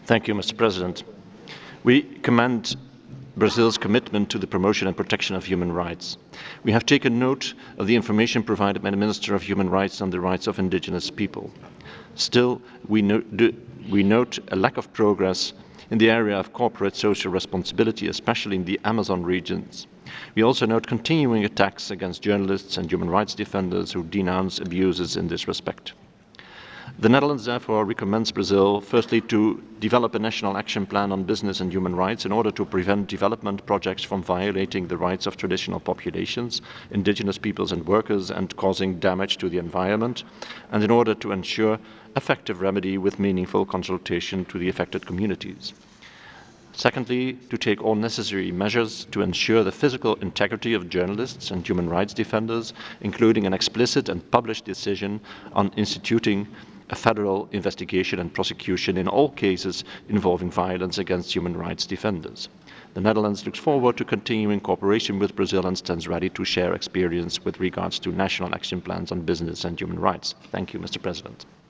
Thank you, Mr. President. We commend Brazil's commitment to the promotion and protection of human rights. We have taken note of the information provided by the Minister of Human Rights on the rights of indigenous people. Still, we note a lack of progress in the area of corporate social responsibility, especially in the Amazon regions. We also note continuing attacks against journalists and human rights defenders who denounce abuses in this respect. The Netherlands therefore recommends Brazil, firstly, to develop a national action plan on business and human rights in order to prevent development projects from violating the rights of traditional populations, indigenous peoples and workers, and causing damage to the environment, and in order to ensure effective remedy with meaningful consultation to the affected communities. Secondly, to take all necessary measures to ensure the physical integrity of journalists and human rights defenders, including an explicit and published decision on instituting a federal investigation and prosecution in all cases involving violence against human rights defenders. The Netherlands looks forward to continuing cooperation with Brazil and stands ready to share experience with regards to national action plans on business and human rights. Thank you, Mr. President.